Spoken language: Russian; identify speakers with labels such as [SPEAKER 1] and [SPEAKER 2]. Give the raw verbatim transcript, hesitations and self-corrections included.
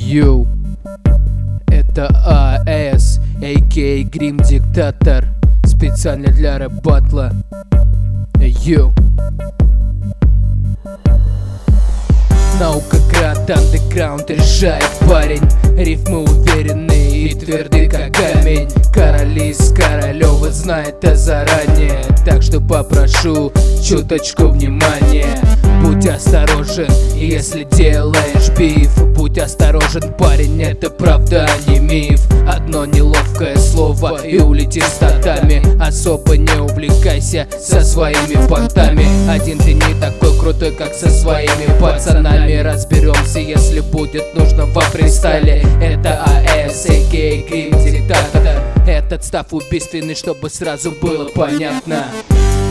[SPEAKER 1] Йоу, это АЭС, а.к.а. Грим Диктатор, специально для рэп-батла. Йоу. Наукоград, андеграунд решает парень. Рифмы уверенные и тверды, как камень. Короли из Королева знает это заранее, так что попрошу чуточку внимания. Будь осторожен, если делаешь биф. Будь осторожен, парень, это правда, а не миф. Одно неловкое слово и улетишь статами. Особо не увлекайся со своими понтами. Один ты не такой крутой, как со своими пацанами. Разберемся, если будет нужно во фристайле. Это АЭС, а.к.а. Грим Диктатор. Этот став убийственный, чтобы сразу было понятно.